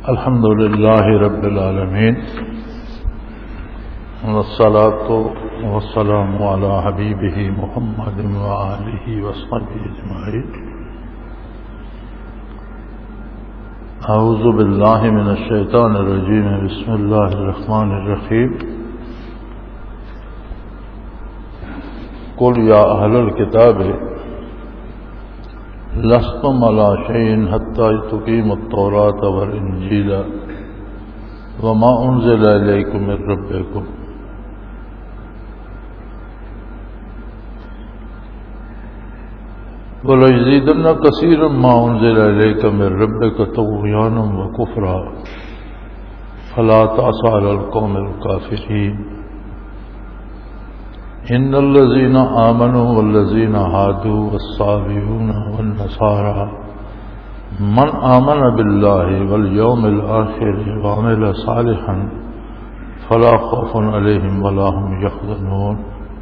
الحمد لله رب العالمين والصلاة والسلام على حبيبه محمد وآله وصحبه أجمعين. أعوذ بالله من الشيطان الرجيم. بسم الله الرحمن الرحيم. قل يا أهل الكتاب لستم على شيء حتى تقيموا التوراة والإنجيل وما أنزل إليكم من ربكم وليزيدن كثيرا ما أنزل إليك من ربك طغيانا وكفرا فلا تأس على القوم الكافرين. إن الذين آمنوا والذين هادوا والصابئون والنصارى من آمن بالله واليوم الآخر وعمل صالحا فلا خوف عليهم ولا هم يحزنون.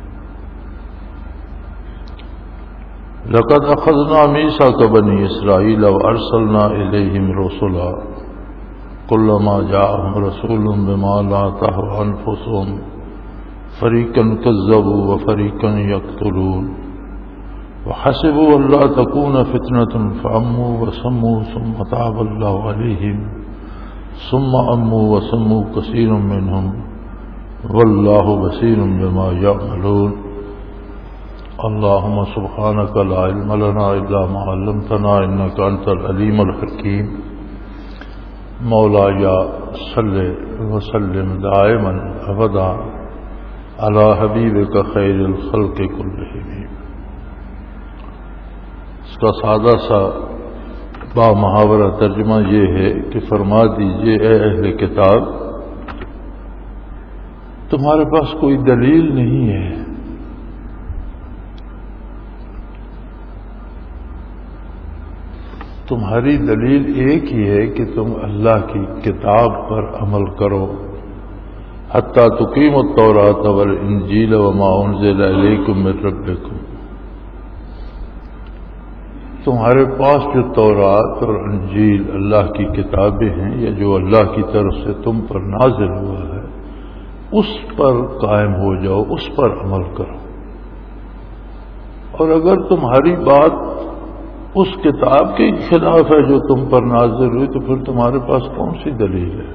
لقد أخذنا ميثاق بني إسرائيل وأرسلنا إليهم رسلا كلما جاءهم رسول بما لا تهوى أنفسهم فریقاً کذبوا وفریقاً یقتلون وحسبوا ان لا تكون فتنة فعموا وصموا ثم تاب الله عليهم ثم عموا وصموا كثير منهم والله بصير بما يعملون. اللهم سبحانك لا علم لنا الا ما علمتنا انك انت العليم الحكيم. مولاي صل وسلم دائما ابدا علی حبیبک خیر الخلق کلہم. اس کا سادہ سا با محاورہ ترجمہ یہ ہے کہ فرما دیجئے اے اہل کتاب تمہارے پاس کوئی دلیل نہیں ہے، تمہاری دلیل ایک ہی ہے کہ تم اللہ کی کتاب پر عمل کرو. حتیٰ تقیموا التوراۃ والانجیل وما انزل الیکم من ربکم. تمہارے پاس جو تورات اور انجیل اللہ کی کتابیں ہیں یا جو اللہ کی طرف سے تم پر نازل ہوا ہے اس پر قائم ہو جاؤ، اس پر عمل کرو. اور اگر تمہاری بات اس کتاب کے خلاف ہے جو تم پر نازل ہوئی تو پھر تمہارے پاس کون سی دلیل ہے؟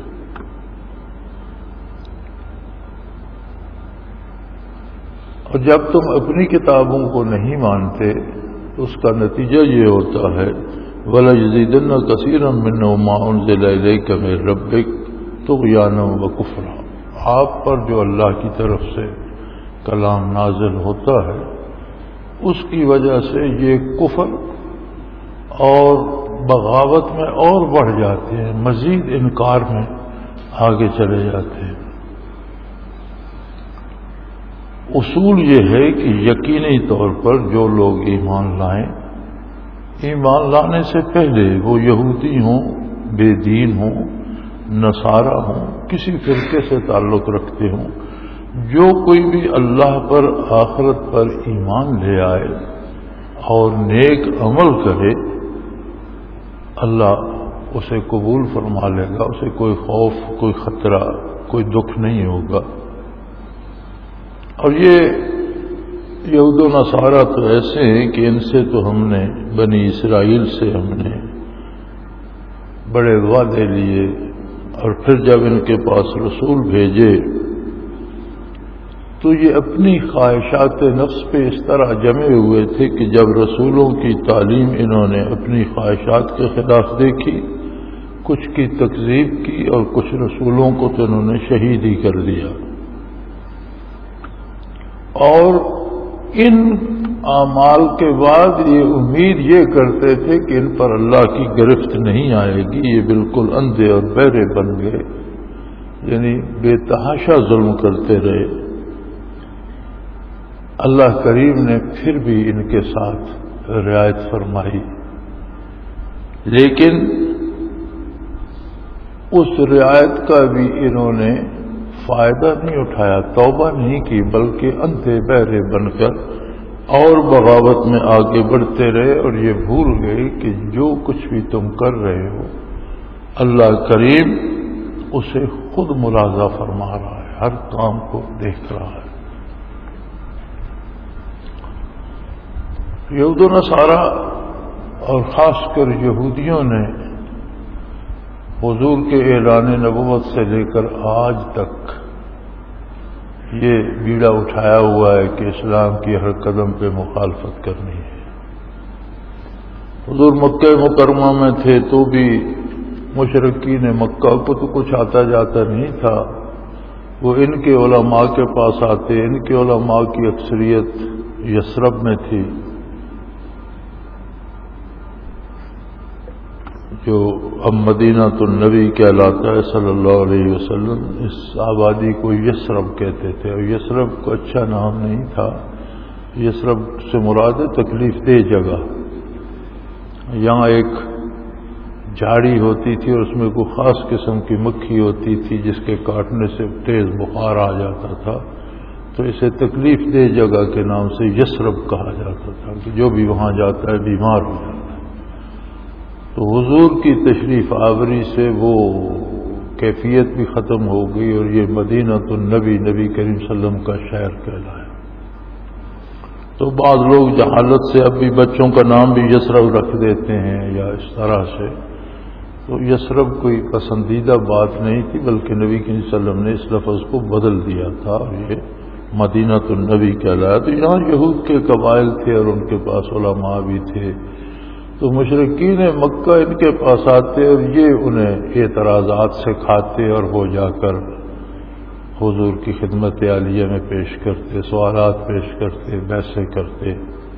اور جب تم اپنی کتابوں کو نہیں مانتے تو اس کا نتیجہ یہ ہوتا ہے وَلَيَزِيدَنَّ كَثِيرًا مِّنْهُم مَّا أُنزِلَ إِلَيْكَ مِن رَّبِّكَ طُغْيَانًا وَكُفْرًا. آپ پر جو اللہ کی طرف سے کلام نازل ہوتا ہے اس کی وجہ سے یہ کفر اور بغاوت میں اور بڑھ جاتے ہیں، مزید انکار میں آگے چلے جاتے ہیں. اصول یہ ہے کہ یقینی طور پر جو لوگ ایمان لائیں، ایمان لانے سے پہلے وہ یہودی ہوں، بے دین ہوں، نصارہ ہوں، کسی فرقے سے تعلق رکھتے ہوں، جو کوئی بھی اللہ پر آخرت پر ایمان لے آئے اور نیک عمل کرے اللہ اسے قبول فرما لے گا. اسے کوئی خوف، کوئی خطرہ، کوئی دکھ نہیں ہوگا. اور یہ یہود و نصارہ تو ایسے ہیں کہ ان سے تو ہم نے بنی اسرائیل سے ہم نے بڑے وعدے لیے اور پھر جب ان کے پاس رسول بھیجے تو یہ اپنی خواہشات نفس پہ اس طرح جمے ہوئے تھے کہ جب رسولوں کی تعلیم انہوں نے اپنی خواہشات کے خلاف دیکھی، کچھ کی تکذیب کی اور کچھ رسولوں کو تو انہوں نے شہید ہی کر دیا. اور ان اعمال کے بعد یہ امید یہ کرتے تھے کہ ان پر اللہ کی گرفت نہیں آئے گی، یہ بالکل اندھے اور بہرے بن گئے، یعنی بے تحاشا ظلم کرتے رہے. اللہ کریم نے پھر بھی ان کے ساتھ رعایت فرمائی، لیکن اس رعایت کا بھی انہوں نے فائدہ نہیں اٹھایا، توبہ نہیں کی، بلکہ اندھے بہرے بن کر اور بغاوت میں آگے بڑھتے رہے اور یہ بھول گئے کہ جو کچھ بھی تم کر رہے ہو اللہ کریم اسے خود ملاحظہ فرما رہا ہے، ہر کام کو دیکھ رہا ہے۔ یہود و نصارہ اور خاص کر یہودیوں نے حضور کے اعلان نبوت سے لے کر آج تک یہ بیڑا اٹھایا ہوا ہے کہ اسلام کی ہر قدم پہ مخالفت کرنی ہے۔ حضور مکہ مکرمہ میں تھے تو بھی مشرکین مکہ کو تو کچھ آتا جاتا نہیں تھا، وہ ان کے علماء کے پاس آتے، ان کے علماء کی اکثریت یثرب میں تھی، جو اب مدینہ النبی کہلاتا ہے صلی اللہ علیہ وسلم۔ اس آبادی کو یثرب کہتے تھے، اور یثرب کو اچھا نام نہیں تھا۔ یثرب سے مراد ہے تکلیف دہ جگہ۔ یہاں ایک جھاڑی ہوتی تھی اور اس میں کوئی خاص قسم کی مکھی ہوتی تھی جس کے کاٹنے سے تیز بخار آ جاتا تھا، تو اسے تکلیف دہ جگہ کے نام سے یثرب کہا جاتا تھا کہ جو بھی وہاں جاتا ہے بیمار ہو جاتا ہے۔ تو حضور کی تشریف آوری سے وہ کیفیت بھی ختم ہو گئی اور یہ مدینہ النبی، نبی کریم صلی اللہ علیہ وسلم کا شہر کہلایا۔ تو بعض لوگ جہالت سے اب بھی بچوں کا نام بھی یثرب رکھ دیتے ہیں یا اس طرح سے، تو یثرب کوئی پسندیدہ بات نہیں تھی، بلکہ نبی کریم صلی اللہ علیہ وسلم نے اس لفظ کو بدل دیا تھا اور یہ مدینہ النبی کہلایا۔ تو یہاں یہود کے قبائل تھے اور ان کے پاس علماء بھی تھے، تو مشرکین مکہ ان کے پاس آتے اور یہ انہیں اعتراضات سے کھاتے اور وہ جا کر حضور کی خدمت عالیہ میں پیش کرتے، سوالات پیش کرتے، بحثیں کرتے۔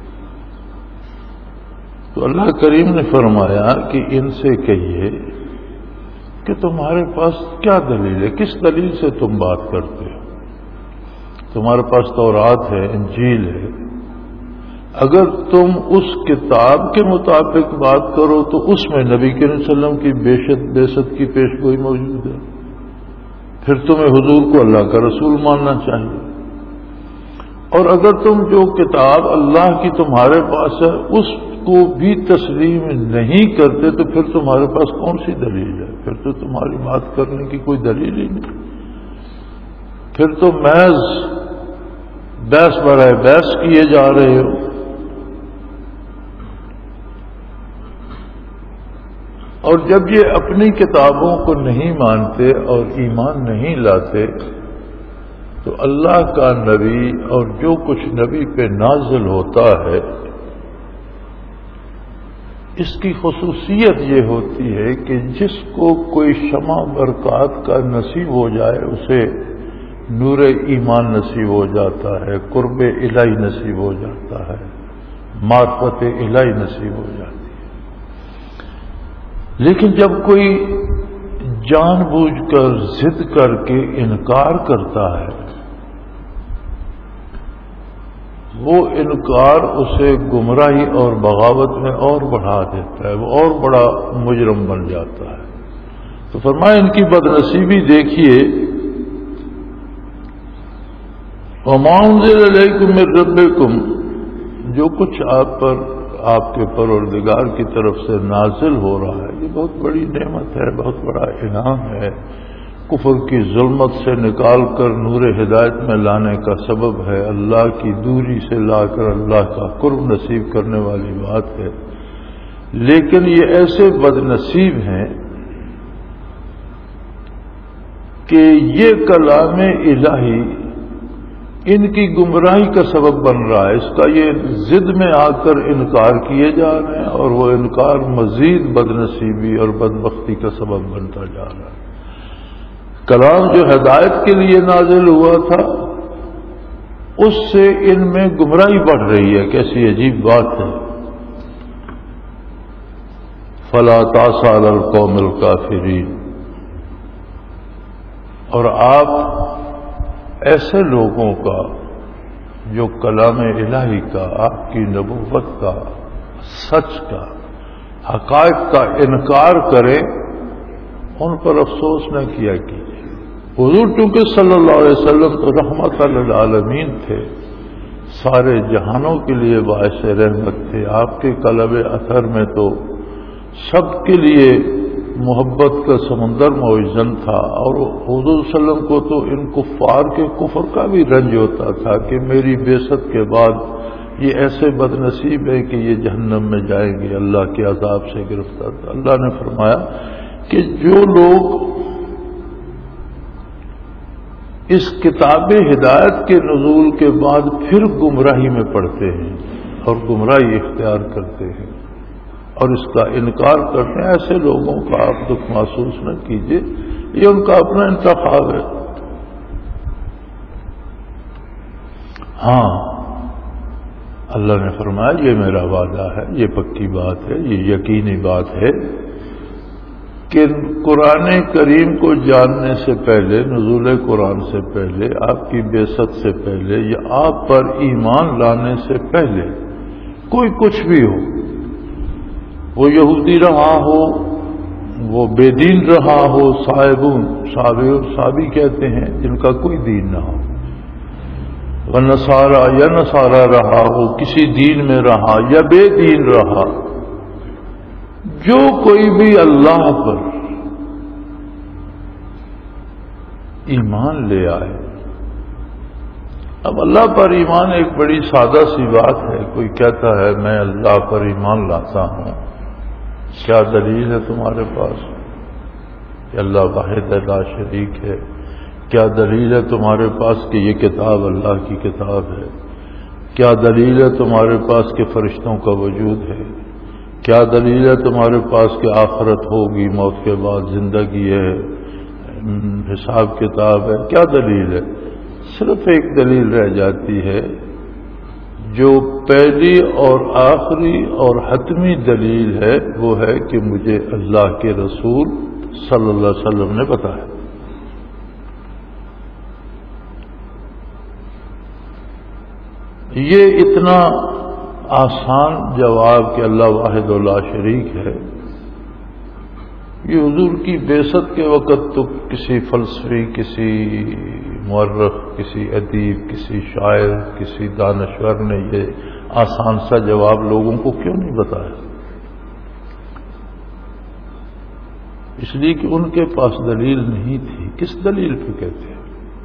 تو اللہ کریم نے فرمایا کہ ان سے کہیے کہ تمہارے پاس کیا دلیل ہے، کس دلیل سے تم بات کرتے ہو؟ تمہارے پاس تورات ہے، انجیل ہے، اگر تم اس کتاب کے مطابق بات کرو تو اس میں نبی کریم صلی اللہ علیہ وسلم کی بعثت کی پیشگوئی موجود ہے، پھر تمہیں حضور کو اللہ کا رسول ماننا چاہیے۔ اور اگر تم جو کتاب اللہ کی تمہارے پاس ہے اس کو بھی تسلیم نہیں کرتے تو پھر تمہارے پاس کون سی دلیل ہے؟ پھر تو تمہاری بات کرنے کی کوئی دلیل ہی نہیں، پھر تو محض بحث برائے بحث کیے جا رہے ہو۔ اور جب یہ اپنی کتابوں کو نہیں مانتے اور ایمان نہیں لاتے تو اللہ کا نبی اور جو کچھ نبی پہ نازل ہوتا ہے اس کی خصوصیت یہ ہوتی ہے کہ جس کو کوئی شمع برکات کا نصیب ہو جائے اسے نور ایمان نصیب ہو جاتا ہے، قرب الہی نصیب ہو جاتا ہے، معرفت الہی نصیب ہو جاتی ہے۔ لیکن جب کوئی جان بوجھ کر ضد کر کے انکار کرتا ہے وہ انکار اسے گمراہی اور بغاوت میں اور بڑھا دیتا ہے، وہ اور بڑا مجرم بن جاتا ہے۔ تو فرمایا ان کی بدنصیبی دیکھیے، وَمَا أُنزِلَ إِلَيْكُم مِّن رَّبِّكُم، جو کچھ آپ پر آپ کے پروردگار کی طرف سے نازل ہو رہا ہے یہ بہت بڑی نعمت ہے، بہت بڑا انعام ہے، کفر کی ظلمت سے نکال کر نور ہدایت میں لانے کا سبب ہے، اللہ کی دوری سے لا کر اللہ کا قرب نصیب کرنے والی بات ہے۔ لیکن یہ ایسے بد نصیب ہیں کہ یہ کلام الہی ان کی گمراہی کا سبب بن رہا ہے، اس کا یہ ضد میں آ کر انکار کیے جا رہے ہیں اور وہ انکار مزید بد نصیبی اور بدبختی کا سبب بنتا جا رہا ہے۔ کلام جو ہدایت کے لیے نازل ہوا تھا اس سے ان میں گمراہی بڑھ رہی ہے، کیسی عجیب بات ہے۔ فَلَا تَأْسَ عَلَى الْقَوْمِ الْكَافِرِينَ، اور آپ ایسے لوگوں کا جو کلام الہی کا، آپ کی نبوت کا، سچ کا، حقائق کا انکار کرے ان پر افسوس نہ کیا کیجیے۔ حضور چونکہ صلی اللہ علیہ وسلم تو رحمت للعالمین تھے، سارے جہانوں کے لیے باعث رحمت تھے، آپ کے قلب اثر میں تو سب کے لیے محبت کا سمندر موجن تھا، اور حضور صلی اللہ علیہ وسلم کو تو ان کفار کے کفر کا بھی رنج ہوتا تھا کہ میری بعثت کے بعد یہ ایسے بد نصیب ہے کہ یہ جہنم میں جائیں گے، اللہ کے عذاب سے گرفتار تھا۔ اللہ نے فرمایا کہ جو لوگ اس کتاب ہدایت کے نزول کے بعد پھر گمراہی میں پڑتے ہیں اور گمراہی اختیار کرتے ہیں اور اس کا انکار کرتے ہیں، ایسے لوگوں کا آپ دکھ محسوس نہ کیجیے، یہ ان کا اپنا انتخاب ہے۔ ہاں، اللہ نے فرمایا یہ میرا وعدہ ہے، یہ پکی بات ہے، یہ یقینی بات ہے کہ قرآن کریم کو جاننے سے پہلے، نزول قرآن سے پہلے، آپ کی بعثت سے پہلے یا آپ پر ایمان لانے سے پہلے کوئی کچھ بھی ہو، وہ یہودی رہا ہو، وہ بے دین رہا ہو، صابی کہتے ہیں جن کا کوئی دین نہ ہو، وہ نصارہ یا نصارہ رہا ہو، کسی دین میں رہا یا بے دین رہا، جو کوئی بھی اللہ پر ایمان لے آئے۔ اب اللہ پر ایمان ایک بڑی سادہ سی بات ہے۔ کوئی کہتا ہے میں اللہ پر ایمان لاتا ہوں، کیا دلیل ہے تمہارے پاس کہ اللہ واحد لا شریک ہے؟ کیا دلیل ہے تمہارے پاس کہ یہ کتاب اللہ کی کتاب ہے؟ کیا دلیل ہے تمہارے پاس کہ فرشتوں کا وجود ہے؟ کیا دلیل ہے تمہارے پاس کہ آخرت ہوگی، موت کے بعد زندگی ہے، حساب کتاب ہے؟ کیا دلیل ہے؟ صرف ایک دلیل رہ جاتی ہے، جو پہلی اور آخری اور حتمی دلیل ہے، وہ ہے کہ مجھے اللہ کے رسول صلی اللہ علیہ وسلم نے بتایا۔ یہ اتنا آسان جواب کہ اللہ واحد لا شریک ہے، یہ حضور کی بعثت کے وقت تو کسی فلسفی، کسی مورخ، کسی ادیب، کسی شاعر، کسی دانشور نے یہ آسان سا جواب لوگوں کو کیوں نہیں بتایا؟ اس لیے کہ ان کے پاس دلیل نہیں تھی۔ کس دلیل پہ کہتے ہیں؟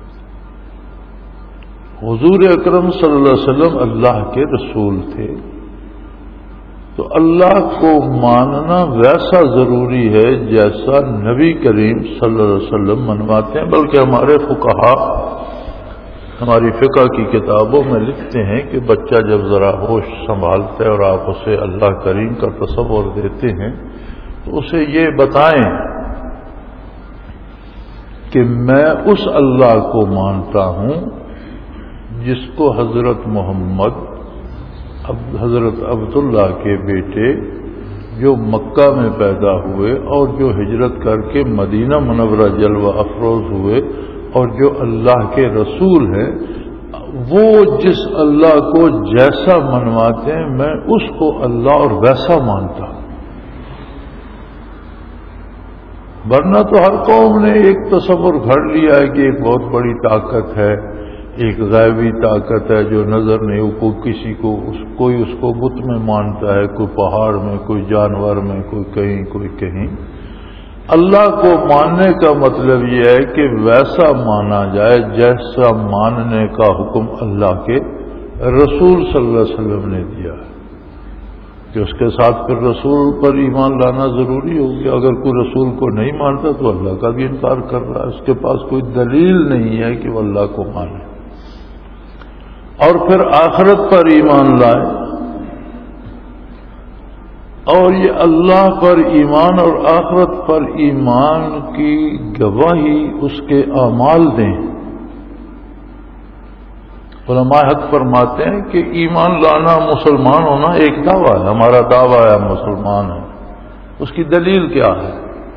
حضور اکرم صلی اللہ علیہ وسلم اللہ کے رسول تھے، تو اللہ کو ماننا ویسا ضروری ہے جیسا نبی کریم صلی اللہ علیہ وسلم منواتے ہیں۔ بلکہ ہمارے فقہا ہماری فقہ کی کتابوں میں لکھتے ہیں کہ بچہ جب ذرا ہوش سنبھالتا ہے اور آپ اسے اللہ کریم کا تصور دیتے ہیں تو اسے یہ بتائیں کہ میں اس اللہ کو مانتا ہوں جس کو حضرت محمد حضرت عبداللہ کے بیٹے جو مکہ میں پیدا ہوئے اور جو ہجرت کر کے مدینہ منورہ جلوہ افروز ہوئے اور جو اللہ کے رسول ہیں، وہ جس اللہ کو جیسا منواتے ہیں میں اس کو اللہ اور ویسا مانتا ہوں۔ ورنہ تو ہر قوم نے ایک تصور گھڑ لیا ہے کہ ایک بہت بڑی طاقت ہے، ایک غیبی طاقت ہے جو نظر نہیں، کوئی اس کو بت میں مانتا ہے، کوئی پہاڑ میں، کوئی جانور میں، کوئی کہیں کوئی کہیں۔ اللہ کو ماننے کا مطلب یہ ہے کہ ویسا مانا جائے جیسا ماننے کا حکم اللہ کے رسول صلی اللہ علیہ وسلم نے دیا ہے، کہ اس کے ساتھ پھر رسول پر ایمان لانا ضروری ہوگی۔ اگر کوئی رسول کو نہیں مانتا تو اللہ کا بھی انکار کر رہا ہے، اس کے پاس کوئی دلیل نہیں ہے کہ وہ اللہ کو مانے۔ اور پھر آخرت پر ایمان لائے اور یہ اللہ پر ایمان اور آخرت پر ایمان کی گواہی اس کے اعمال دیں۔ علماء حق فرماتے ہیں کہ ایمان لانا، مسلمان ہونا ایک دعویٰ ہے، ہمارا دعویٰ ہے ہم مسلمان ہیں، اس کی دلیل کیا ہے؟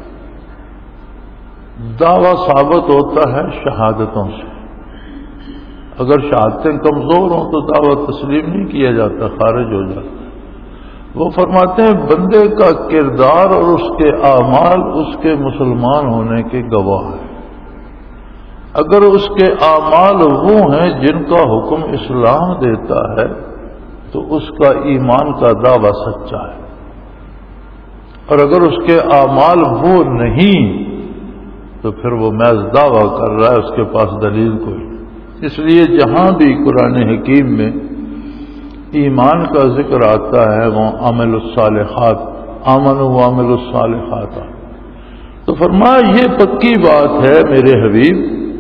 دعویٰ ثابت ہوتا ہے شہادتوں سے۔ اگر شہادتیں کمزور ہوں تو دعویٰ تسلیم نہیں کیا جاتا، خارج ہو جاتا۔ وہ فرماتے ہیں بندے کا کردار اور اس کے اعمال اس کے مسلمان ہونے کے گواہ ہیں۔ اگر اس کے اعمال وہ ہیں جن کا حکم اسلام دیتا ہے تو اس کا ایمان کا دعویٰ سچا ہے۔ اور اگر اس کے اعمال وہ نہیں تو پھر وہ محض دعویٰ کر رہا ہے، اس کے پاس دلیل کوئی نہیں۔ اس لیے جہاں بھی قرآن حکیم میں ایمان کا ذکر آتا ہے وہ عمل الصالحات، آمنوا وعملوا الصالحات، تو فرمایا یہ پکی بات ہے میرے حبیب،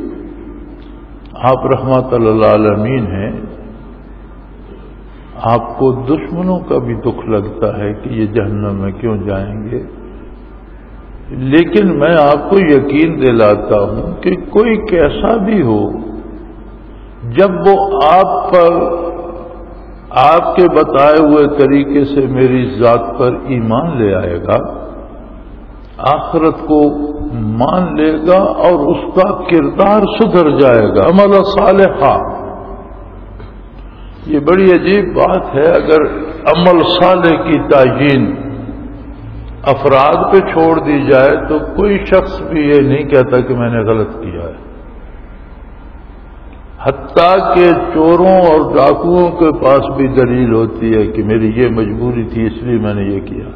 آپ رحمت للعالمین ہیں، آپ کو دشمنوں کا بھی دکھ لگتا ہے کہ یہ جہنم میں کیوں جائیں گے، لیکن میں آپ کو یقین دلاتا ہوں کہ کوئی کیسا بھی ہو، جب وہ آپ پر آپ کے بتائے ہوئے طریقے سے میری ذات پر ایمان لے آئے گا، آخرت کو مان لے گا اور اس کا کردار سدھر جائے گا، عمل صالحہ۔ یہ بڑی عجیب بات ہے، اگر عمل صالح کی تعیین افراد پہ چھوڑ دی جائے تو کوئی شخص بھی یہ نہیں کہتا کہ میں نے غلط کیا ہے، حتیٰ کہ چوروں اور ڈاکوؤں کے پاس بھی دلیل ہوتی ہے کہ میری یہ مجبوری تھی اس لیے میں نے یہ کیا۔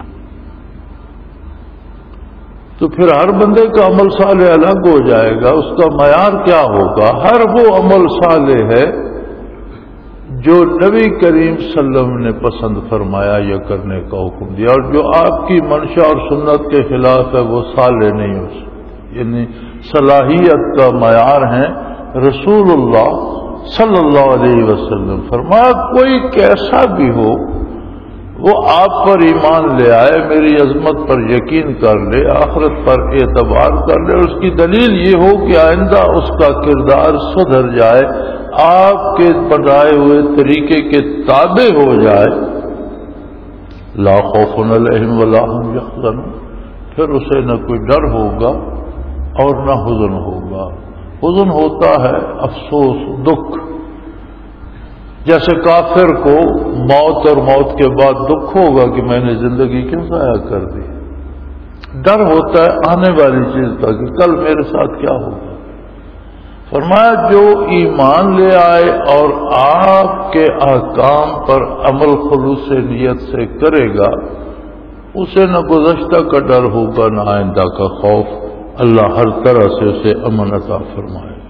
تو پھر ہر بندے کا عمل صالح الگ ہو جائے گا، اس کا معیار کیا ہوگا؟ ہر وہ عمل صالح ہے جو نبی کریم صلی اللہ علیہ وسلم نے پسند فرمایا یا کرنے کا حکم دیا، اور جو آپ کی منشا اور سنت کے خلاف ہے وہ صالح نہیں ہو سکتا۔ یعنی صلاحیت کا معیار ہے رسول اللہ صلی اللہ علیہ وسلم۔ فرمایا کوئی کیسا بھی ہو وہ آپ پر ایمان لے آئے، میری عظمت پر یقین کر لے، آخرت پر اعتبار کر لے، اور اس کی دلیل یہ ہو کہ آئندہ اس کا کردار سدھر جائے، آپ کے بتائے ہوئے طریقے کے تابع ہو جائے، لا خوف علیہم ولا هم یحزنون، پھر اسے نہ کوئی ڈر ہوگا اور نہ حزن ہوگا۔ حزن ہوتا ہے افسوس، دکھ، جیسے کافر کو موت اور موت کے بعد دکھ ہوگا کہ میں نے زندگی کیوں ضائع کر دی۔ ڈر ہوتا ہے آنے والی چیز کا کہ کل میرے ساتھ کیا ہوگا۔ فرمایا جو ایمان لے آئے اور آپ کے احکام پر عمل خلوص نیت سے کرے گا، اسے نہ گزشتہ کا ڈر ہوگا نہ آئندہ کا خوف، اللہ ہر طرح سے اسے امن عطا فرمائے گا۔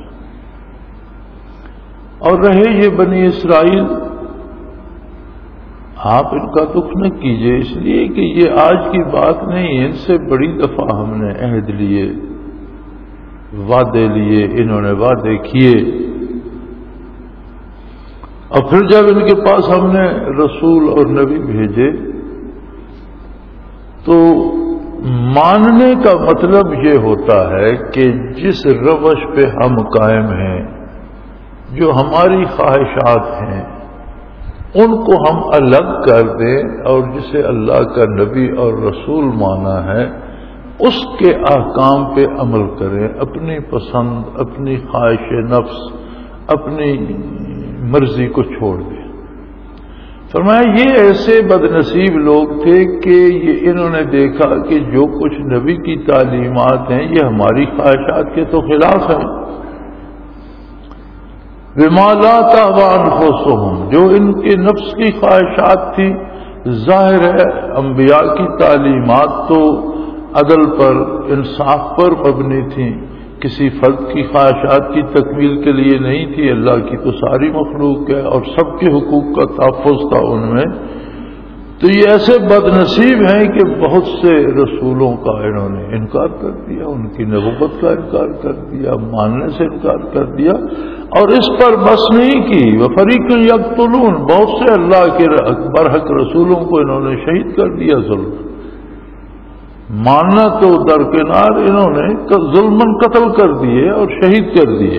اور رہے یہ بنی اسرائیل، آپ ان کا دکھ نہ کیجئے، اس لیے کہ یہ آج کی بات نہیں، ان سے بڑی دفعہ ہم نے عہد لیے، وعدے لیے، انہوں نے وعدے کیے، اور پھر جب ان کے پاس ہم نے رسول اور نبی بھیجے تو ماننے کا مطلب یہ ہوتا ہے کہ جس روش پہ ہم قائم ہیں، جو ہماری خواہشات ہیں، ان کو ہم الگ کر دیں، اور جسے اللہ کا نبی اور رسول مانا ہے اس کے احکام پہ عمل کریں، اپنی پسند، اپنی خواہش نفس، اپنی مرضی کو چھوڑ دیں۔ فرمایا یہ ایسے بدنصیب لوگ تھے کہ یہ انہوں نے دیکھا کہ جو کچھ نبی کی تعلیمات ہیں یہ ہماری خواہشات کے تو خلاف ہیں، بما لا تهوى انفسهم، جو ان کے نفس کی خواہشات تھی۔ ظاہر ہے انبیاء کی تعلیمات تو عدل پر، انصاف پر مبنی تھیں، کسی فرد کی خواہشات کی تکمیل کے لیے نہیں تھی، اللہ کی تو ساری مخلوق ہے اور سب کے حقوق کا تحفظ تھا ان میں۔ تو یہ ایسے بد نصیب ہیں کہ بہت سے رسولوں کا انہوں نے انکار کر دیا، ان کی نبوت کا انکار کر دیا، ماننے سے انکار کر دیا، اور اس پر بس نہیں کی، وفریق یقتلون، بہت سے اللہ کے برحق رسولوں کو انہوں نے شہید کر دیا ظلم۔ ماننا تو درکنار، انہوں نے ظلمن قتل کر دیے اور شہید کر دیے۔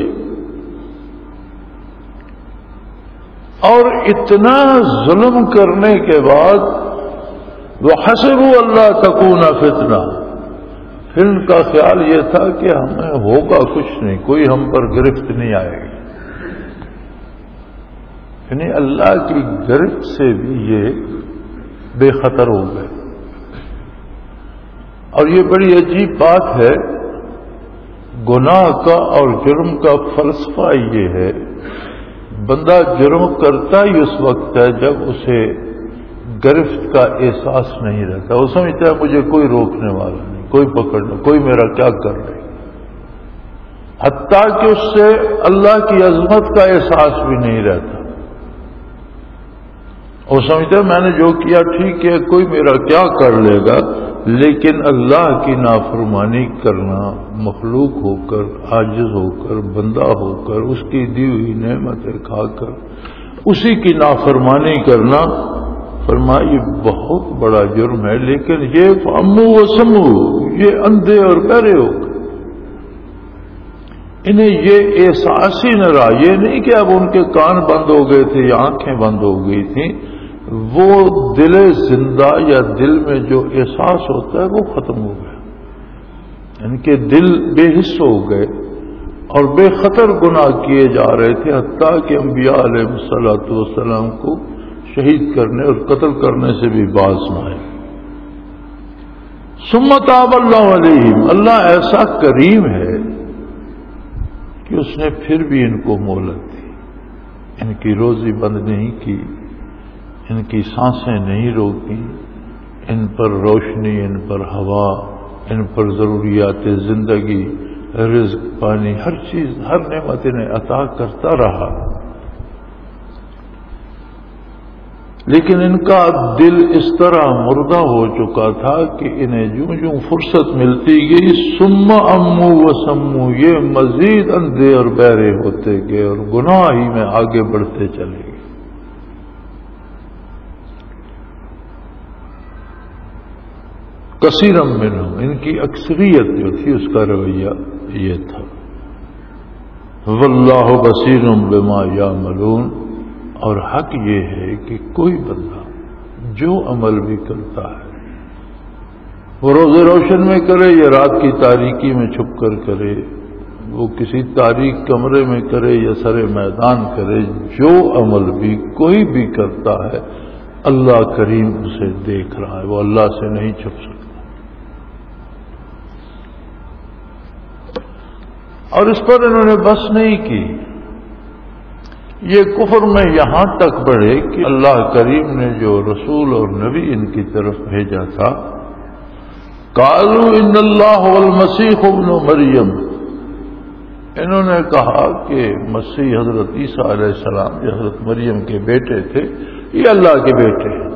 اور اتنا ظلم کرنے کے بعد وَحَسِبُوا أَلَّا تَكُونَ فِتْنَةً، پھر ان کا خیال یہ تھا کہ ہمیں ہوگا کچھ نہیں، کوئی ہم پر گرفت نہیں آئے گی، یعنی اللہ کی گرفت سے بھی یہ بے خطر ہو گئے۔ اور یہ بڑی عجیب بات ہے، گناہ کا اور جرم کا فلسفہ یہ ہے، بندہ جرم کرتا ہی اس وقت ہے جب اسے گرفت کا احساس نہیں رہتا. وہ سمجھتا ہے مجھے کوئی روکنے والا نہیں، کوئی پکڑنا، کوئی میرا کیا کر رہے. حتیٰ کہ اس سے اللہ کی عظمت کا احساس بھی نہیں رہتا. وہ سمجھتا ہے میں نے جو کیا ٹھیک ہے، کوئی میرا کیا کر لے گا. لیکن اللہ کی نافرمانی کرنا، مخلوق ہو کر، عاجز ہو کر، بندہ ہو کر، اس کی دی ہوئی نعمتیں کھا کر اسی کی نافرمانی کرنا، فرمایا یہ بہت بڑا جرم ہے. لیکن یہ فامو و سمو، یہ اندھے اور بہرے ہو گئے. انہیں یہ احساس ہی نہ رہا. یہ نہیں کہ اب ان کے کان بند ہو گئے تھے یا آنکھیں بند ہو گئی تھیں، وہ دل زندہ یا دل میں جو احساس ہوتا ہے وہ ختم ہو گیا. ان کے دل بے حس ہو گئے اور بے خطر گناہ کیے جا رہے تھے، حتیٰ کہ انبیاء علیہ الصلوۃ والسلام کو شہید کرنے اور قتل کرنے سے بھی باز نہ آئے. ثم تاب اللہ علیہم، اللہ ایسا کریم ہے کہ اس نے پھر بھی ان کو مہلت دی. ان کی روزی بند نہیں کی، ان کی سانسیں نہیں روکی، ان پر روشنی، ان پر ہوا، ان پر ضروریات زندگی، رزق، پانی، ہر چیز، ہر نعمت انہیں عطا کرتا رہا. لیکن ان کا دل اس طرح مردہ ہو چکا تھا کہ انہیں جوں جوں فرصت ملتی گئی ثم امو و سمو، یہ مزید اندھے اور بہرے ہوتے گئے اور گناہ ہی میں آگے بڑھتے چلے گئے. کثیرم منہم، ان کی اکثریت جو تھی اس کا رویہ یہ تھا. واللہ بصیر بما یعملون، اور حق یہ ہے کہ کوئی بندہ جو عمل بھی کرتا ہے وہ روز روشن میں کرے یا رات کی تاریکی میں چھپ کر کرے، وہ کسی تاریک کمرے میں کرے یا سرے میدان کرے، جو عمل بھی کوئی بھی کرتا ہے اللہ کریم اسے دیکھ رہا ہے، وہ اللہ سے نہیں چھپ سکتا. اور اس پر انہوں نے بس نہیں کی. یہ کفر میں یہاں تک بڑھے کہ اللہ کریم نے جو رسول اور نبی ان کی طرف بھیجا تھا، قالوا ان اللہ والمسیح ابن مریم، انہوں نے کہا کہ مسیح حضرت عیسیٰ علیہ السلام جو حضرت مریم کے بیٹے تھے، یہ اللہ کے بیٹے ہیں.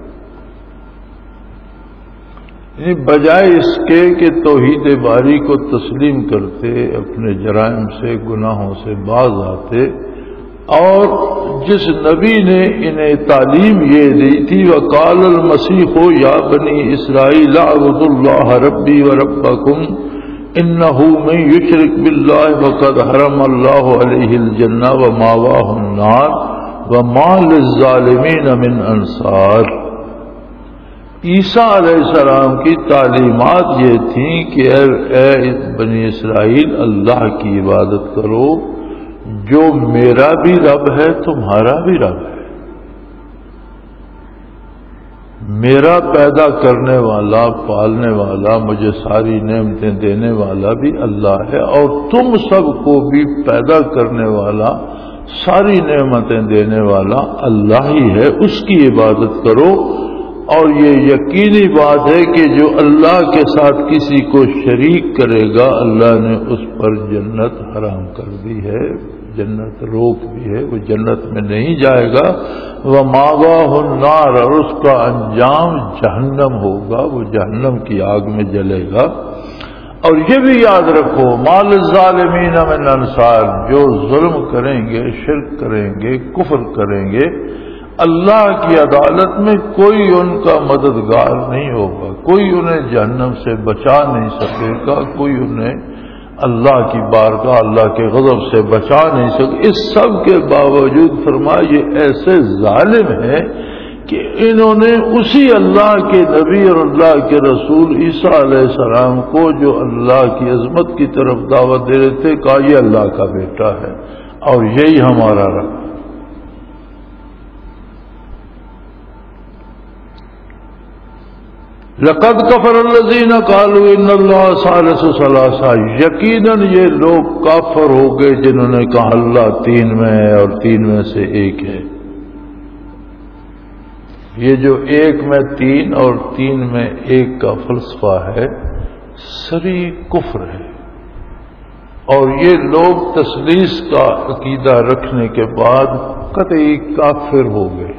یعنی بجائے اس کے کہ توحید باری کو تسلیم کرتے، اپنے جرائم سے، گناہوں سے باز آتے، اور جس نبی نے انہیں تعلیم یہ دی تھی وقال المسیح یا بنی اسرائیل اعبدوا اللہ ربی وربکم انہ من یشرک باللہ فقد حرم اللہ علیہ الجنہ ومأواہ النار وما للظالمین من انصار. عیسیٰ علیہ السلام کی تعلیمات یہ تھیں کہ اے بنی اسرائیل، اللہ کی عبادت کرو، جو میرا بھی رب ہے تمہارا بھی رب ہے. میرا پیدا کرنے والا، پالنے والا، مجھے ساری نعمتیں دینے والا بھی اللہ ہے، اور تم سب کو بھی پیدا کرنے والا، ساری نعمتیں دینے والا اللہ ہی ہے، اس کی عبادت کرو. اور یہ یقینی بات ہے کہ جو اللہ کے ساتھ کسی کو شریک کرے گا اللہ نے اس پر جنت حرام کر دی ہے، جنت روک دی ہے، وہ جنت میں نہیں جائے گا. ومأواہ النار، اور اس کا انجام جہنم ہوگا، وہ جہنم کی آگ میں جلے گا. اور یہ بھی یاد رکھو ما للظالمین من انصار، جو ظلم کریں گے، شرک کریں گے، کفر کریں گے، اللہ کی عدالت میں کوئی ان کا مددگار نہیں ہوگا، کوئی انہیں جہنم سے بچا نہیں سکے گا، کوئی انہیں اللہ کی بارگاہ، اللہ کے غضب سے بچا نہیں سکے. اس سب کے باوجود فرمایا یہ ایسے ظالم ہیں کہ انہوں نے اسی اللہ کے نبی اور اللہ کے رسول عیسیٰ علیہ السلام کو جو اللہ کی عظمت کی طرف دعوت دے رہے تھے کہا یہ اللہ کا بیٹا ہے اور یہی ہمارا رب. لقد کفر الذین قالوا ان اللہ ثالث ثلاثہ، یقیناً یہ لوگ کافر ہو گئے جنہوں نے کہا اللہ تین میں ہے اور تین میں سے ایک ہے. یہ جو ایک میں تین اور تین میں ایک کا فلسفہ ہے سری کفر ہے، اور یہ لوگ تثلیث کا عقیدہ رکھنے کے بعد قطعی کافر ہو گئے۔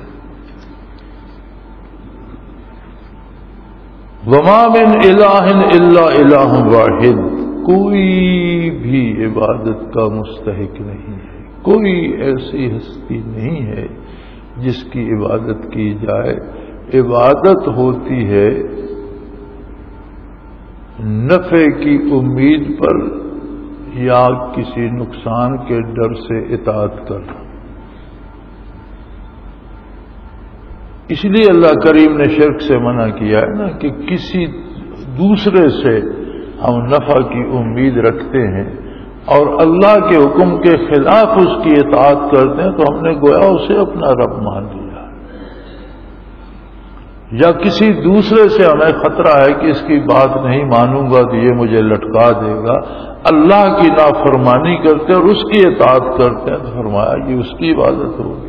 وما من الہ الا الہ واحد، کوئی بھی عبادت کا مستحق نہیں ہے، کوئی ایسی ہستی نہیں ہے جس کی عبادت کی جائے۔ عبادت ہوتی ہے نفع کی امید پر یا کسی نقصان کے ڈر سے اطاعت کرنا۔ اس لیے اللہ کریم نے شرک سے منع کیا ہے نا کہ کسی دوسرے سے ہم نفع کی امید رکھتے ہیں اور اللہ کے حکم کے خلاف اس کی اطاعت کرتے ہیں تو ہم نے گویا اسے اپنا رب مان لیا، یا کسی دوسرے سے ہمیں خطرہ ہے کہ اس کی بات نہیں مانوں گا تو یہ مجھے لٹکا دے گا، اللہ کی نافرمانی کرتے اور اس کی اطاعت کرتے ہیں تو فرمایا کہ اس کی عبادت ہوگی۔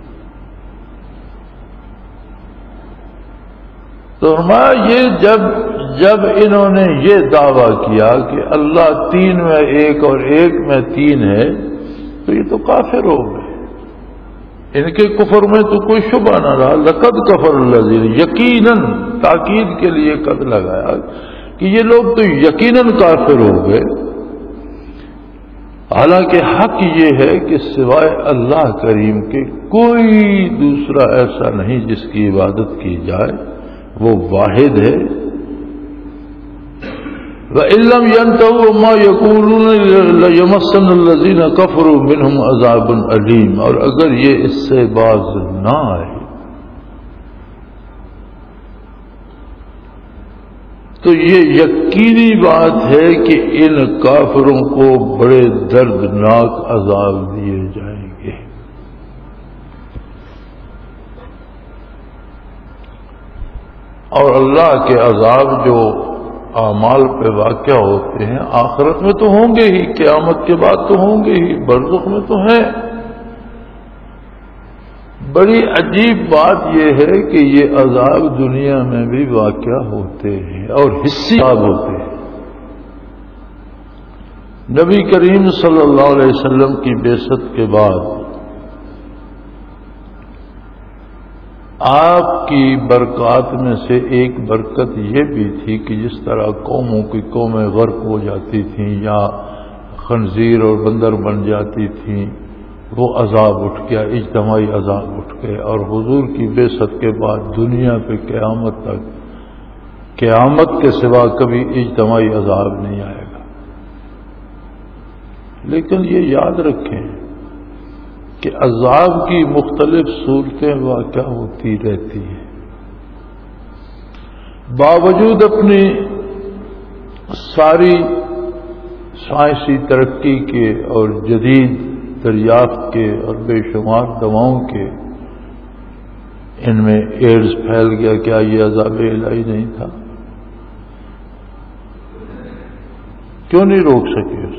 تو فرمایا یہ جب انہوں نے یہ دعویٰ کیا کہ اللہ تین میں ایک اور ایک میں تین ہے تو یہ تو کافر ہو گئے، ان کے کفر میں تو کوئی شبہ نہ رہا۔ لقد کفر الذین، یقیناً تاکید کے لیے قد لگایا کہ یہ لوگ تو یقیناً کافر ہو گئے۔ حالانکہ حق یہ ہے کہ سوائے اللہ کریم کے کوئی دوسرا ایسا نہیں جس کی عبادت کی جائے، وہ واحد ہے۔ وَإِن لَّمْ يَنْتَهُوا عَمَّا يَقُولُونَ لَيَمَسَّنَّ الَّذِينَ كَفَرُوا مِنْهُمْ عَذَابٌ أَلِيمٌ، اور اگر یہ اس سے باز نہ آئے تو یہ یقینی بات ہے کہ ان کافروں کو بڑے دردناک عذاب دیے جائیں گے۔ اور اللہ کے عذاب جو اعمال پہ واقع ہوتے ہیں آخرت میں تو ہوں گے ہی، قیامت کے بعد تو ہوں گے ہی، برزخ میں تو ہیں۔ بڑی عجیب بات یہ ہے کہ یہ عذاب دنیا میں بھی واقع ہوتے ہیں اور حصی عذاب ہوتے ہیں۔ نبی کریم صلی اللہ علیہ وسلم کی بعثت کے بعد آپ کی برکات میں سے ایک برکت یہ بھی تھی کہ جس طرح قوموں کی قومیں غرق ہو جاتی تھیں یا خنزیر اور بندر بن جاتی تھیں، وہ عذاب اٹھ گیا، اجتماعی عذاب اٹھ گئے، اور حضور کی بعثت کے بعد دنیا پہ قیامت تک، قیامت کے سوا کبھی اجتماعی عذاب نہیں آئے گا۔ لیکن یہ یاد رکھیں کہ عذاب کی مختلف صورتیں واقع ہوتی رہتی ہیں۔ باوجود اپنی ساری سائنسی ترقی کے اور جدید دریافت کے اور بے شمار دواؤں کے، ان میں ایڈز پھیل گیا، کیا یہ عذاب الہی نہیں تھا؟ کیوں نہیں روک سکے اسے؟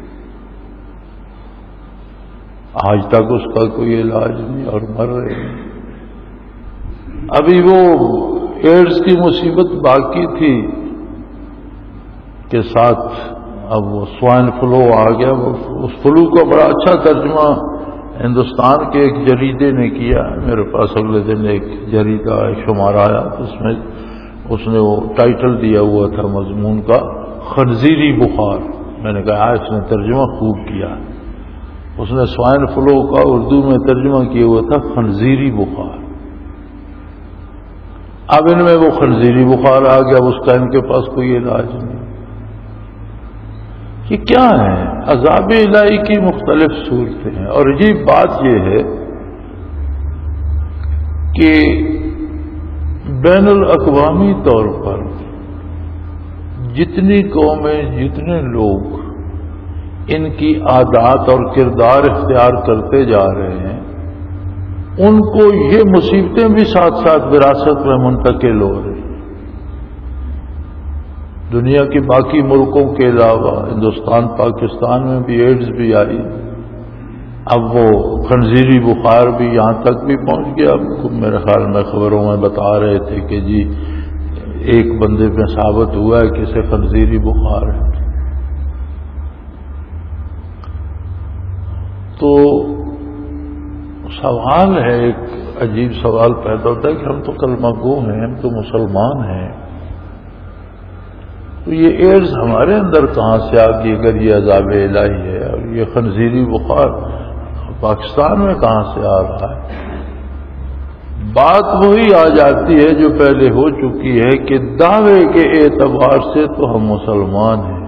آج تک اس کا کوئی علاج نہیں اور مر رہے ہیں۔ ابھی وہ ایڈز کی مصیبت باقی تھی کے ساتھ اب وہ سوائن فلو آ گیا۔ اس فلو کا بڑا اچھا ترجمہ ہندوستان کے ایک جریدے نے کیا۔ میرے پاس اگلے دن ایک جریدہ شمار آیا تو اس نے وہ ٹائٹل دیا ہوا تھا مضمون کا، خنزیری بخار۔ میں نے کہا اس نے ترجمہ خوب کیا۔ اس نے سوائن فلو کا اردو میں ترجمہ کیا ہوا تھا خنزیری بخار۔ اب ان میں وہ خنزیری بخار آ گیا، اس کا ان کے پاس کوئی علاج نہیں۔ یہ کیا ہے؟ عذاب الہی کی مختلف صورتیں ہیں۔ اور یہ بات یہ ہے کہ بین الاقوامی طور پر جتنی قومیں، جتنے لوگ ان کی عادات اور کردار اختیار کرتے جا رہے ہیں، ان کو یہ مصیبتیں بھی ساتھ ساتھ وراثت میں منتقل ہو رہی ہیں۔ دنیا کے باقی ملکوں کے علاوہ ہندوستان، پاکستان میں بھی ایڈز بھی آئی، اب وہ خنزیری بخار بھی یہاں تک بھی پہنچ گیا. اب میرے خیال میں خبروں میں بتا رہے تھے کہ جی ایک بندے پہ ثابت ہوا ہے کہ اسے خنزیری بخار ہے. تو سوال ہے، ایک عجیب سوال پیدا ہوتا ہے کہ ہم تو کلمہ گو ہیں، ہم تو مسلمان ہیں، تو یہ ایڈز ہمارے اندر کہاں سے آ گئی اگر یہ عذاب الہی ہے؟ اور یہ خنزیری بخار پاکستان میں کہاں سے آ رہا ہے؟ بات وہی آ جاتی ہے جو پہلے ہو چکی ہے کہ دعوے کے اعتبار سے تو ہم مسلمان ہیں،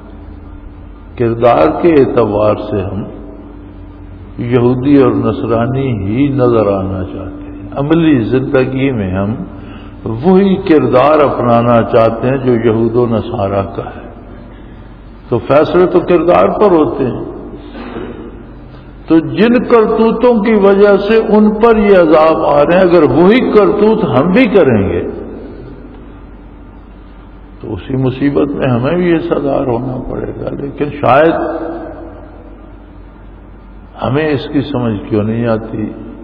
کردار کے اعتبار سے ہم یہودی اور نصرانی ہی نظر آنا چاہتے ہیں. عملی زندگی میں ہم وہی کردار اپنانا چاہتے ہیں جو یہود و نصارہ کا ہے. تو فیصلے تو کردار پر ہوتے ہیں. تو جن کرتوتوں کی وجہ سے ان پر یہ عذاب آ رہے ہیں، اگر وہی کرتوت ہم بھی کریں گے تو اسی مصیبت میں ہمیں بھی حصہ ہونا پڑے گا. لیکن شاید ہمیں اس کی سمجھ کیوں نہیں آتی؟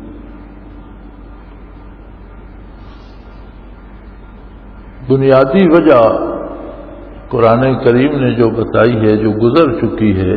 بنیادی وجہ قرآن کریم نے جو بتائی ہے، جو گزر چکی ہے،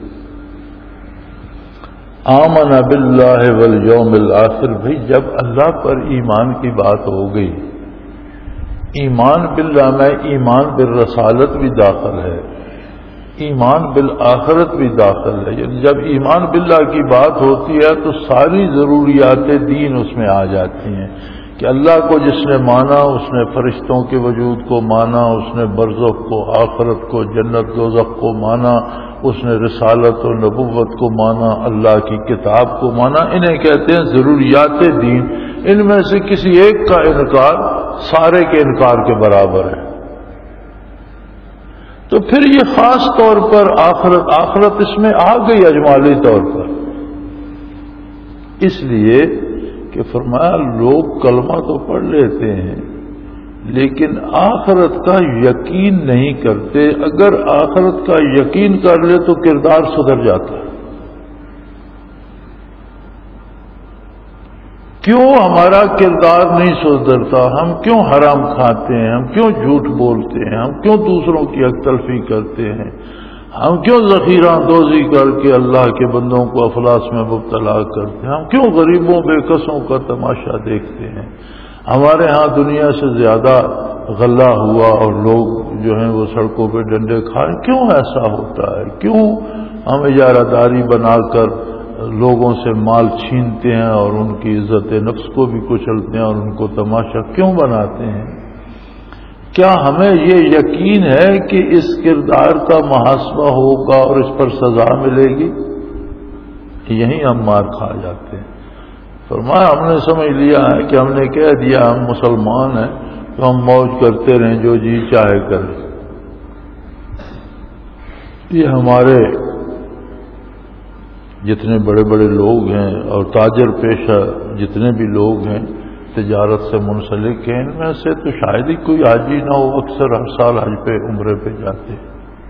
آمن باللہ والیوم الآخر. بھئی جب اللہ پر ایمان کی بات ہو گئی، ایمان باللہ میں ایمان بالرسالت بھی داخل ہے، ایمان بالآخرت بھی داخل ہے. یعنی جب ایمان باللہ کی بات ہوتی ہے تو ساری ضروریات دین اس میں آ جاتی ہیں کہ اللہ کو جس نے مانا، اس نے فرشتوں کے وجود کو مانا، اس نے برزخ کو، آخرت کو، جنت دوزخ کو مانا، اس نے رسالت و نبوت کو مانا، اللہ کی کتاب کو مانا. انہیں کہتے ہیں ضروریات دین. ان میں سے کسی ایک کا انکار سارے کے انکار کے برابر ہے. تو پھر یہ خاص طور پر آخرت اس میں آ گئی اجمالی طور پر، اس لیے کہ فرمایا لوگ کلمہ تو پڑھ لیتے ہیں لیکن آخرت کا یقین نہیں کرتے. اگر آخرت کا یقین کر لے تو کردار سدھر جاتا ہے. کیوں ہمارا کردار نہیں سدھرتا؟ ہم کیوں حرام کھاتے ہیں؟ ہم کیوں جھوٹ بولتے ہیں؟ ہم کیوں دوسروں کی حق تلفی کرتے ہیں؟ ہم کیوں ذخیرہ دوزی کر کے اللہ کے بندوں کو افلاس میں مبتلا کرتے ہیں؟ ہم کیوں غریبوں بے کسوں کا تماشا دیکھتے ہیں؟ ہمارے ہاں دنیا سے زیادہ غلہ ہوا اور لوگ جو ہیں وہ سڑکوں پہ ڈنڈے کھائے. کیوں ایسا ہوتا ہے؟ کیوں ہم اجارہ داری بنا کر لوگوں سے مال چھینتے ہیں اور ان کی عزت نفس کو بھی کچلتے ہیں اور ان کو تماشا کیوں بناتے ہیں؟ کیا ہمیں یہ یقین ہے کہ اس کردار کا محاسبہ ہوگا اور اس پر سزا ملے گی؟ یہیں ہم مار کھا جاتے ہیں. فرمایا ہم نے سمجھ لیا ہے کہ ہم نے کہہ دیا ہم مسلمان ہیں تو ہم موج کرتے رہیں، جو جی چاہے کریں. یہ ہمارے جتنے بڑے بڑے لوگ ہیں اور تاجر پیشہ جتنے بھی لوگ ہیں تجارت سے منسلک ہیں، ان میں سے تو شاید ہی کوئی حاجی نہ ہو، اکثر ہر سال حج پہ عمرے پہ جاتے ہیں.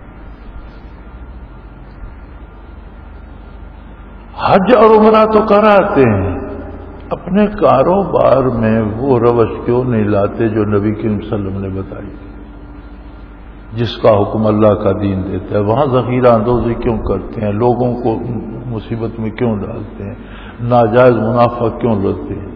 حج اور عمرہ تو کراتے ہیں، اپنے کاروبار میں وہ روش کیوں نہیں لاتے جو نبی کریم صلی اللہ علیہ وسلم نے بتائی، جس کا حکم اللہ کا دین دیتا ہے؟ وہاں ذخیرہ اندوزی کیوں کرتے ہیں؟ لوگوں کو مصیبت میں کیوں ڈالتے ہیں؟ ناجائز منافع کیوں لیتے ہیں؟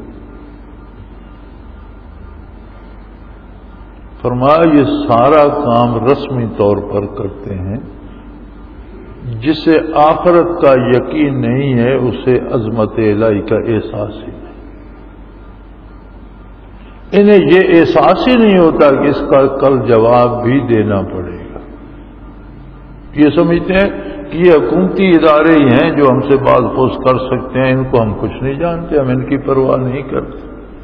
فرمایا یہ سارا کام رسمی طور پر کرتے ہیں. جسے آخرت کا یقین نہیں ہے اسے عظمت الہی کا احساس ہی نہیں. انہیں یہ احساس ہی نہیں ہوتا کہ اس کا کل جواب بھی دینا پڑے گا. یہ سمجھتے ہیں کہ یہ حکومتی ادارے ہی ہیں جو ہم سے باز پوز کر سکتے ہیں، ان کو ہم کچھ نہیں جانتے، ہم ان کی پرواہ نہیں کرتے.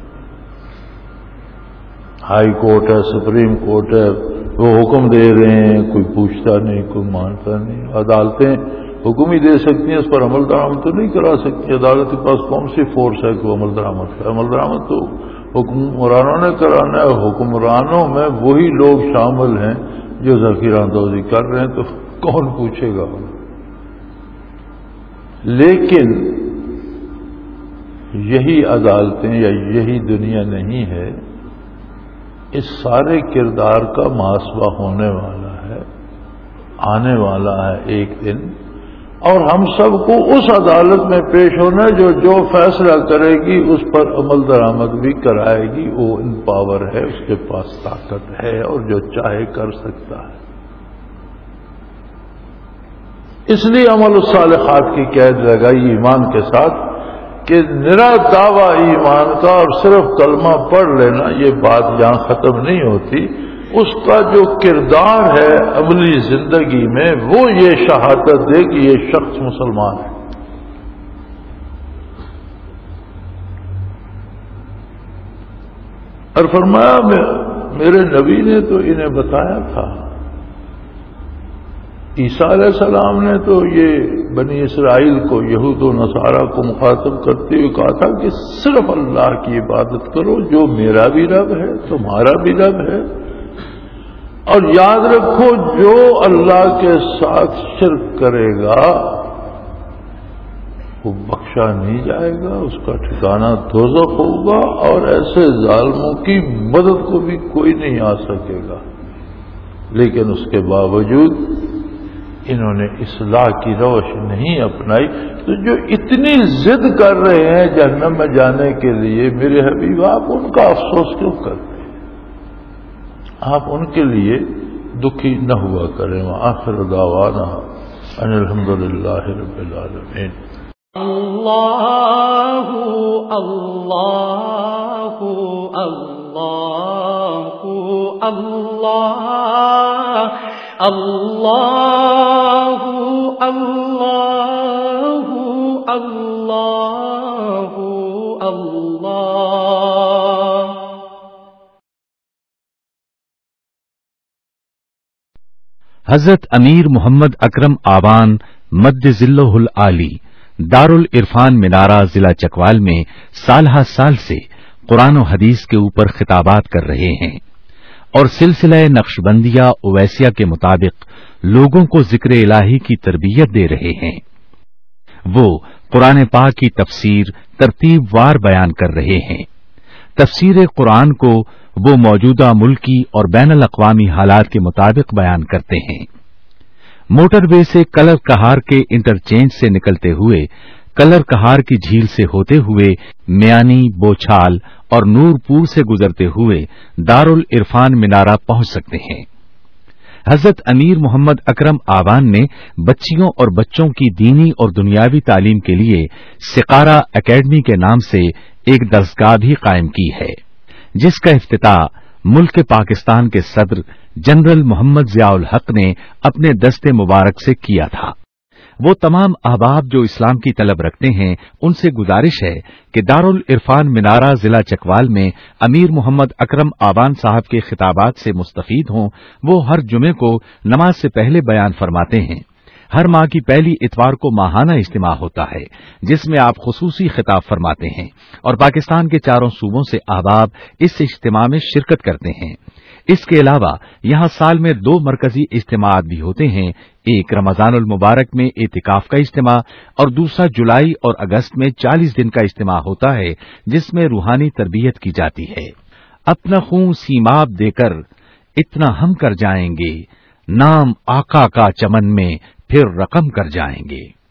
ہائی کورٹ ہے، سپریم کورٹ ہے، وہ حکم دے رہے ہیں، کوئی پوچھتا نہیں، کوئی مانتا نہیں. عدالتیں حکم ہی دے سکتی ہیں، اس پر عمل درآمد تو نہیں کرا سکتی. عدالت کے پاس کون سی فورس ہے کہ وہ عمل درآمد کرے؟ عمل درآمد تو حکمرانوں نے کرانا ہے. حکمرانوں میں وہی لوگ شامل ہیں جو ذخیرہ اندوزی کر رہے ہیں، تو کون پوچھے گا؟ لیکن یہی عدالتیں یا یہی دنیا نہیں ہے، اس سارے کردار کا محاسبہ ہونے والا ہے، آنے والا ہے ایک دن، اور ہم سب کو اس عدالت میں پیش ہونا ہے جو فیصلہ کرے گی اس پر عمل درآمد بھی کرائے گی، وہ ان پاور ہے، اس کے پاس طاقت ہے اور جو چاہے کر سکتا ہے۔ اس لیے عمل الصالحات کی قید لگائی ایمان کے ساتھ کہ نرا دعویٰ ایمان کا اور صرف کلمہ پڑھ لینا یہ بات یہاں ختم نہیں ہوتی، اس کا جو کردار ہے عملی زندگی میں وہ یہ شہادت دے کہ یہ شخص مسلمان ہے۔ اور فرمایا میرے نبی نے تو انہیں بتایا تھا، عیسیٰ علیہ السلام نے تو یہ بنی اسرائیل کو، یہود و نصارہ کو مخاطب کرتے ہوئے کہا تھا کہ صرف اللہ کی عبادت کرو، جو میرا بھی رب ہے تمہارا بھی رب ہے، اور یاد رکھو جو اللہ کے ساتھ شرک کرے گا وہ بخشا نہیں جائے گا، اس کا ٹھکانہ دوزخ ہوگا، اور ایسے ظالموں کی مدد کو بھی کوئی نہیں آ سکے گا۔ لیکن اس کے باوجود انہوں نے اصلاح کی روش نہیں اپنائی، تو جو اتنی ضد کر رہے ہیں جہنم میں جانے کے لیے، میرے حبیب آپ ان کا افسوس کیوں کرتے ہیں؟ آپ ان کے لیے دکھی نہ ہوا کریں۔ وآخر دعوانا ان الحمدللہ رب العالمین۔ اللہ اللہ اللہ اللہ اللہ اللہ اللہ اللہ۔ حضرت امیر محمد اکرم آوان مد ذلہ العالی دارالعرفان منارہ ضلع چکوال میں سالہ سال سے قرآن و حدیث کے اوپر خطابات کر رہے ہیں اور سلسلہ نقشبندیہ اویسیہ کے مطابق لوگوں کو ذکر الہی کی تربیت دے رہے ہیں۔ وہ قرآن پاک کی تفسیر ترتیب وار بیان کر رہے ہیں۔ تفسیر قرآن کو وہ موجودہ ملکی اور بین الاقوامی حالات کے مطابق بیان کرتے ہیں۔ موٹر وے سے کلر کہار کے انٹرچینج سے نکلتے ہوئے کلر کہار کی جھیل سے ہوتے ہوئے میانی، بوچھال اور نورپور سے گزرتے ہوئے دارالعرفان منارہ پہنچ سکتے ہیں۔ حضرت امیر محمد اکرم آوان نے بچیوں اور بچوں کی دینی اور دنیاوی تعلیم کے لیے سقارہ اکیڈمی کے نام سے ایک درسگاہ بھی قائم کی ہے، جس کا افتتاح ملک پاکستان کے صدر جنرل محمد ضیاء الحق نے اپنے دست مبارک سے کیا تھا۔ وہ تمام احباب جو اسلام کی طلب رکھتے ہیں ان سے گزارش ہے کہ دارالعرفان منارہ ضلع چکوال میں امیر محمد اکرم آوان صاحب کے خطابات سے مستفید ہوں۔ وہ ہر جمعے کو نماز سے پہلے بیان فرماتے ہیں۔ ہر ماہ کی پہلی اتوار کو ماہانہ اجتماع ہوتا ہے جس میں آپ خصوصی خطاب فرماتے ہیں اور پاکستان کے چاروں صوبوں سے احباب اس اجتماع میں شرکت کرتے ہیں۔ اس کے علاوہ یہاں سال میں 2 مرکزی اجتماعات بھی ہوتے ہیں، ایک رمضان المبارک میں اعتکاف کا اجتماع اور دوسرا جولائی اور اگست میں 40 دن کا اجتماع ہوتا ہے جس میں روحانی تربیت کی جاتی ہے۔ اپنا خون سیماب دے کر اتنا ہم کر جائیں گے، نام آقا کا چمن میں پھر رقم کر جائیں گے۔